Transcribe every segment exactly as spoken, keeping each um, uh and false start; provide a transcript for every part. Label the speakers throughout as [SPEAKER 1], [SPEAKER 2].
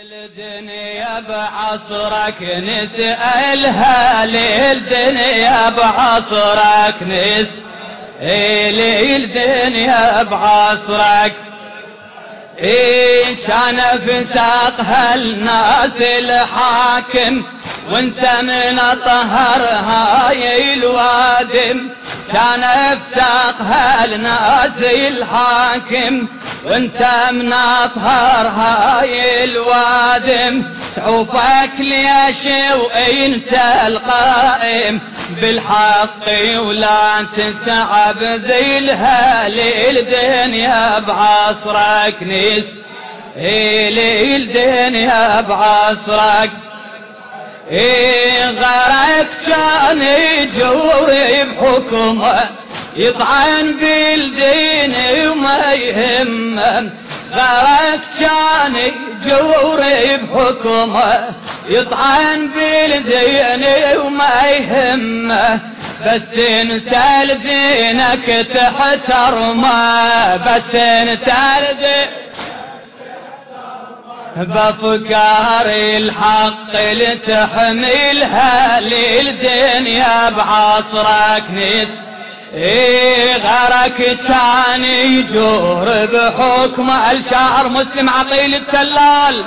[SPEAKER 1] الدنيا بعصرك نسألها، للدنيا بعصرك نسأل، الدنيا بعصرك إيه كان فساقها الناس الحاكم، وانت من طهر هاي الوادم. كان فساقها الناس الحاكم، وانت من طهر هاي الوادم. تعوفك ليش وانت القائم بالحق، ولا تسعب ذيلها للدنيا بعصرك نس، إيه الدنيا بعصرك. إيه غيرك كان يجور بحكمه، يطعن بالدين وما يهمه. غيرك كان يجور بحكمه، يطعن بالدين وما يهمه. بس انت لدينك تحترمه، بس انت لدينك بأفكار الحق لتحملها للدنيا بعصرك نس. إيه غيرك كان يجور بحكم الشاعر مسلم عقيل التلال.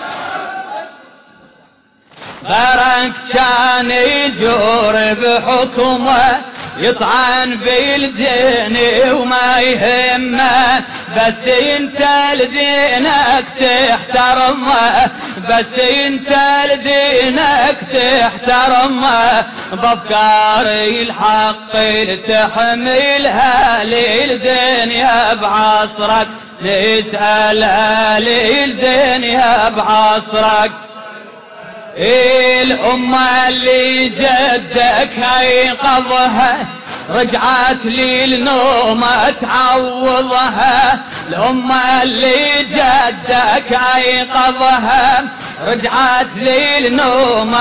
[SPEAKER 1] غيرك كان يجور بحكمه، يطعن بالدين وما يهمه. بس انت لدينك تحترمه، بس انت لدينك تحترمه. بافكار الحق لتحملها للدنيا بعصرك نسألها، للدنيا بعصرك. إيه الأمة اللي جدك ايقظها، رجعت للنوم تعوضها. الأمة اللي جدك ايقظها، رجعت للنوم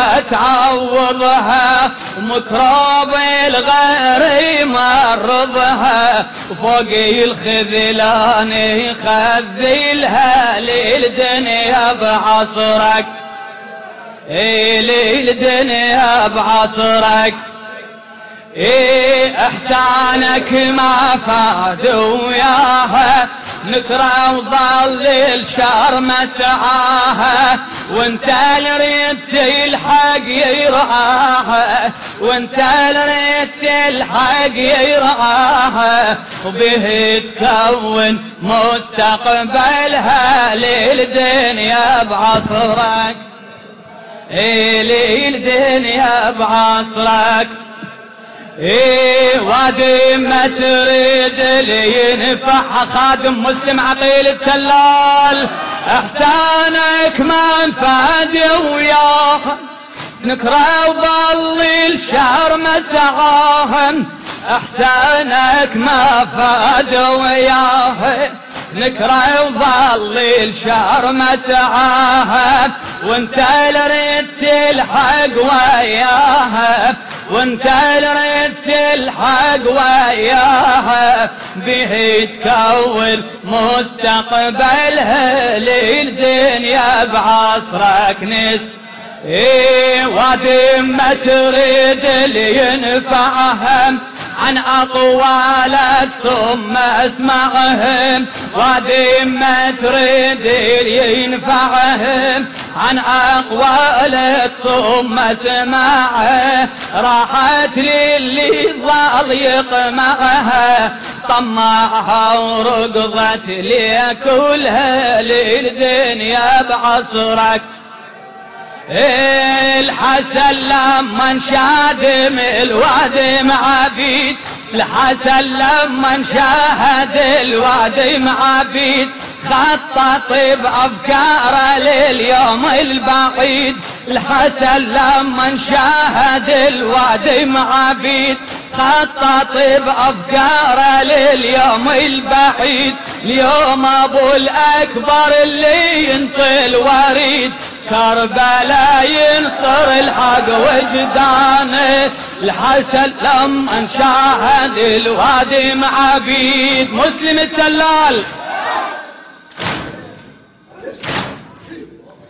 [SPEAKER 1] تعوضها. ومكروب الغير مرضها، وفوق الخذلان يخذلها للدنيا بعصرك، إيه للدنيا بعصرك. إيه احسانك ما فاد وياها، نكره وظل الشر مسعاها. وانت لريت الحق يرعاها، وانت لريت الحق يرعاها. وبه تكون مستقبلها للدنيا بعصرك، إيه للدنيا بعصرك. إيه وادي ما تريد اللي ينفع خادم مسلم عقيل التلال. احسانك ما انفاد وياهم، نكره وظل الشهر مسعاهم. احسانك ما فاد وياهم، نكره وظل الشهر مسعاها. وانت لريت الحق وياها، وانت لريت الحق وياها. به تكون مستقبلها للدنيا بعصرك نس. إيه وادي ما تريد اللي ينفعهم، عن أقوالك ثم اسمعهم. وادي ما تريد اللي ينفعهم، عن أقوالك ثم اسمعه. راحت للي ظل يقمعها، طمعها ورقضت ليكلها للدنيا بعصرك. الحسن لما انشادم الوادم عبيد، الحسن لما انشاهد الوادم عبيد. خطط بأفكاره لليوم البعيد، الحسن لما انشاهد الوادم عبيد. خطط بأفكاره لليوم البعيد. اليوم ابو الاكبر اللي ينطي الوريد، كربلاء ينصر الحق وجدانه. الحسن لما انشاهد الوادم عبيد. مسلم التلال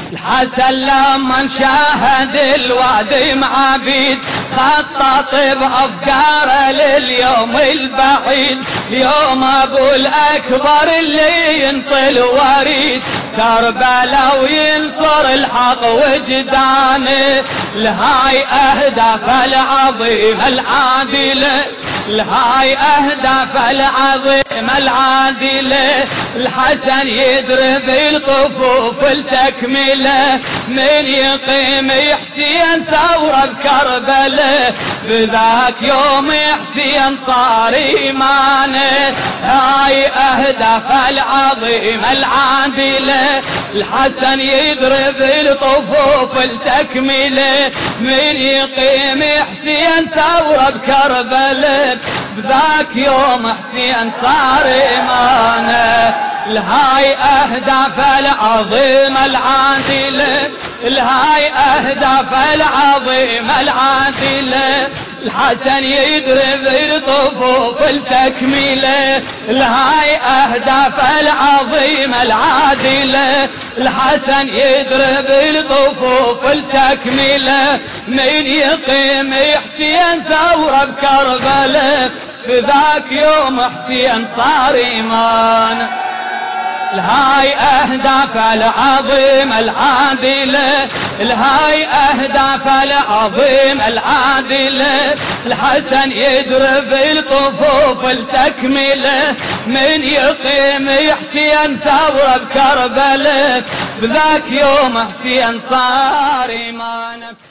[SPEAKER 1] الحسن لما شاهد الوادي معابيد خطط بأفكاره لليوم البعيد، يوم ابو الاكبر اللي ينطل وريد كربلاء وينصر الحق وجدانه. لهاي اهداف العظيمه العادله، لهاي اهداف العظيمه العادله، الحسن يدرب الطفوف التكمله، من يقيم حسين ثوره بكربلاء، بذاك يوم حسين صار ايمانه. هاي اهداف العظيمه العادله، الحسن يضرب الطفوف التكمله، من يقيم حسين ثوره بكربلاء، بذاك يوم حسين صار ايمانه. لهاي اهداف العظيمه العادله، لهاي اهداف العظيمه العادله، الحسن يضرب الطفوف التكمله، لهاي اهداف العظيمه العادله، الحسن يضرب الطفوف التكمله، من يقيم حسين ثوره بكربلاء، بذاك يوم حسين صار ايمان. الهاي اهداف العظيمه العادله، الهاي اهداف العظيمه العادله، الحسن يضرب الطفوف التكمله، من يقيم حسين ثوره بكربلاء، بذاك يوم حسين صار ايمان.